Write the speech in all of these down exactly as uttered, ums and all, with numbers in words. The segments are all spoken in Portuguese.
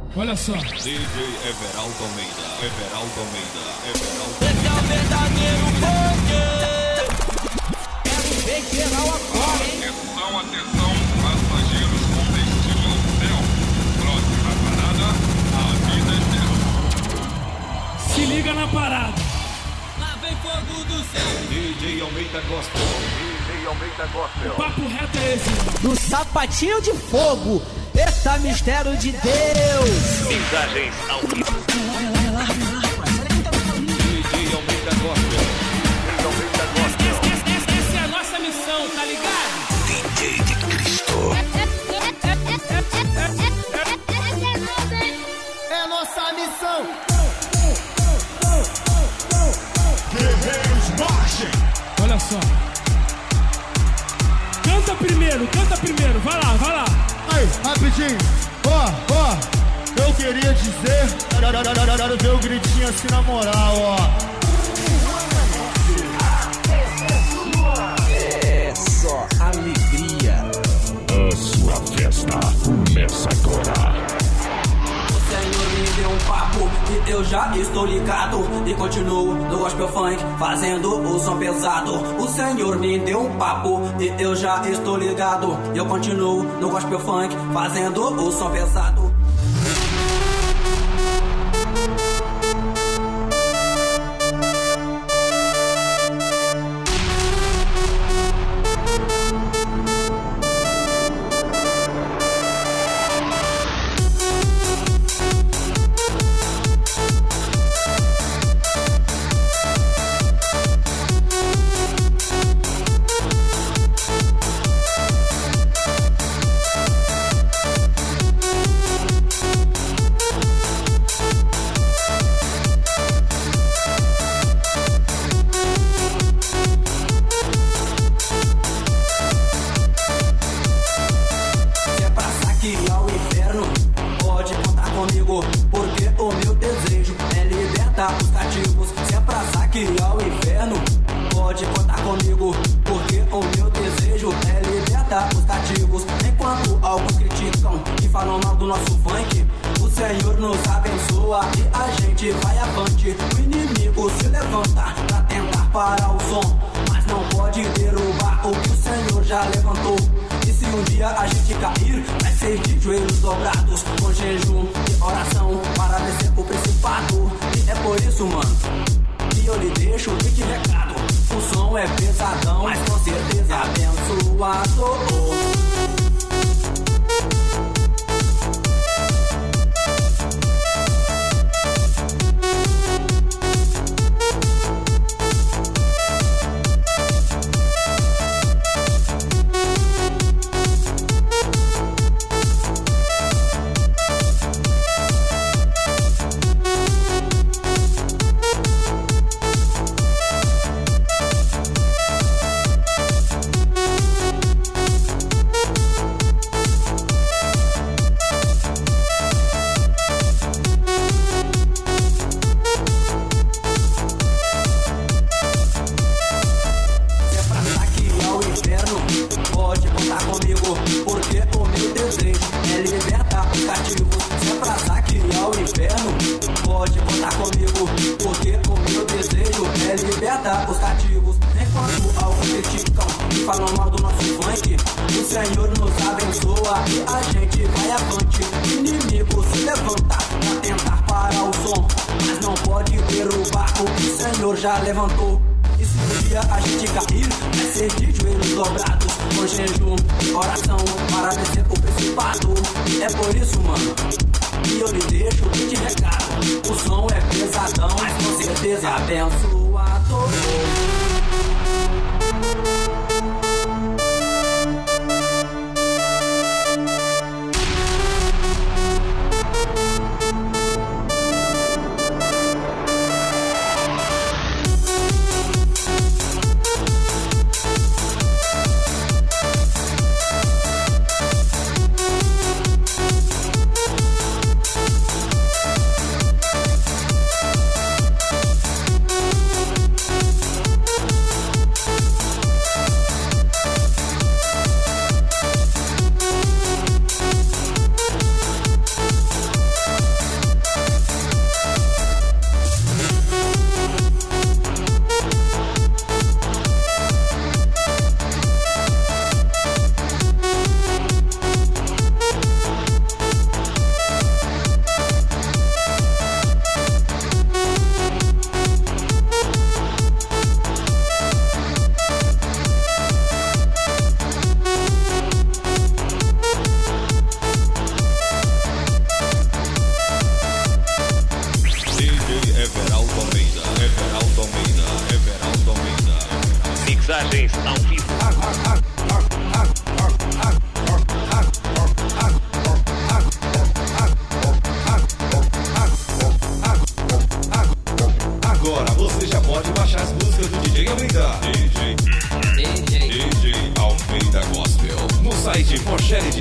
Olha só. D J Everaldo Almeida, Everaldo Almeida, Everaldo Almeida. Esse é o verdadeiro funk. Quero ver geral agora, hein? Atenção, atenção, passageiros com destino ao céu. Próxima parada, a vida eterna. Se liga na parada. Lá vem fogo do céu. D J Almeida Gospel. D J Almeida Gospel. O papo reto é esse. Do sapatinho de fogo. Esse é mistério de Deus. Mensagens ao vivo. D J Almeida Gospel. D J Almeida Gospel. Essa é a nossa missão, tá ligado? D J de Cristo. É nossa missão. Guerreiros marchem. Olha só. Canta primeiro, canta primeiro. Vai lá, vai lá. Aí, rapidinho, ó, ó, eu queria dizer, quero ver o gritinho assim na moral, ó. É só alegria. A sua festa começa agora. O Senhor me deu um papo e eu já estou ligado. E continuo no gospel funk, fazendo o som pesado. O Senhor me deu um papo e eu já estou ligado. E eu continuo no gospel funk, fazendo o som pesado.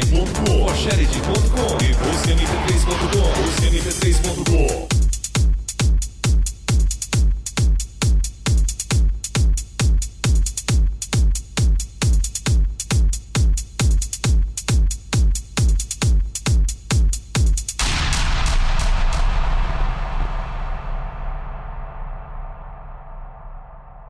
ponto com, Forshared ponto com e busque M P três ponto com. Busque M P três